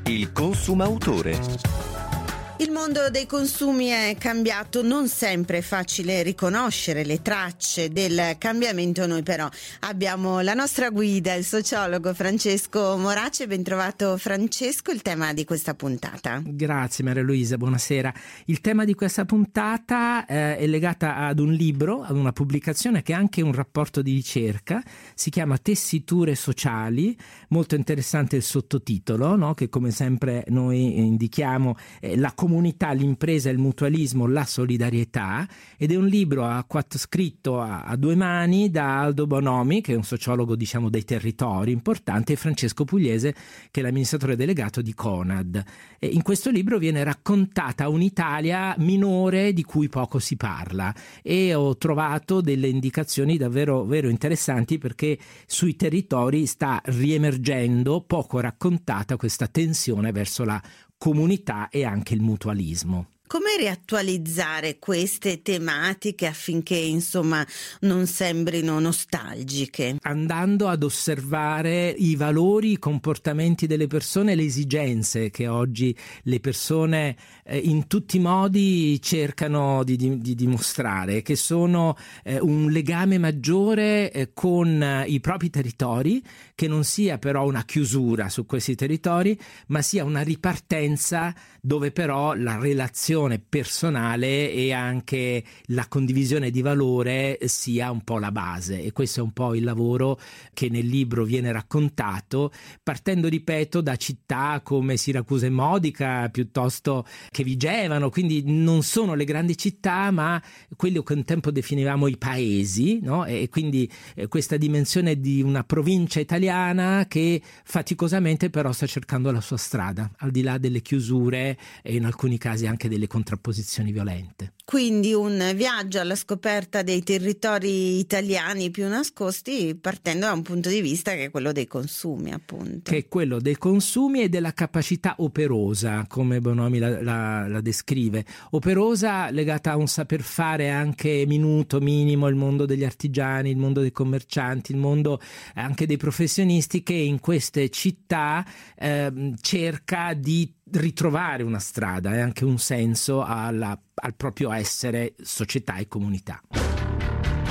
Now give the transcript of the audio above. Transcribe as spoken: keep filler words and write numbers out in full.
Il consumautore. Il mondo dei consumi è cambiato, non sempre è facile riconoscere le tracce del cambiamento. Noi però abbiamo la nostra guida, il sociologo Francesco Morace. Ben trovato Francesco, il tema di questa puntata. Grazie Maria Luisa, buonasera. Il tema di questa puntata eh, è legata ad un libro, ad una pubblicazione che è anche un rapporto di ricerca, si chiama Tessiture sociali, molto interessante il sottotitolo, no? Che come sempre noi indichiamo eh, la comunità, l'impresa, il mutualismo, la solidarietà, ed è un libro a quattro, scritto a, a due mani da Aldo Bonomi, che è un sociologo diciamo dei territori importante, e Francesco Pugliese, che è l'amministratore delegato di Conad. E in questo libro viene raccontata un'Italia minore di cui poco si parla, e ho trovato delle indicazioni davvero vero interessanti, perché sui territori sta riemergendo, poco raccontata, questa tensione verso la comunità e anche il mutualismo. Come riattualizzare queste tematiche affinché insomma non sembrino nostalgiche? Andando ad osservare i valori, i comportamenti delle persone, le esigenze che oggi le persone eh, in tutti i modi cercano di, di, di dimostrare, che sono eh, un legame maggiore eh, con eh, i propri territori, che non sia però una chiusura su questi territori, ma sia una ripartenza dove però la relazione personale e anche la condivisione di valore sia un po' la base. E questo è un po' il lavoro che nel libro viene raccontato, partendo, ripeto, da città come Siracusa e Modica piuttosto che Vigevano, quindi non sono le grandi città ma quelli che un tempo definivamo i paesi, no? E quindi eh, questa dimensione di una provincia italiana che faticosamente però sta cercando la sua strada, al di là delle chiusure e in alcuni casi anche delle contrapposizioni violente. Quindi un viaggio alla scoperta dei territori italiani più nascosti, partendo da un punto di vista che è quello dei consumi, appunto. Che è quello dei consumi e della capacità operosa, come Bonomi la, la, la descrive. Operosa legata a un saper fare anche minuto, minimo, il mondo degli artigiani, il mondo dei commercianti, il mondo anche dei professionisti, che in queste città eh, cerca di ritrovare una strada e anche un senso alla, al proprio essere società e comunità.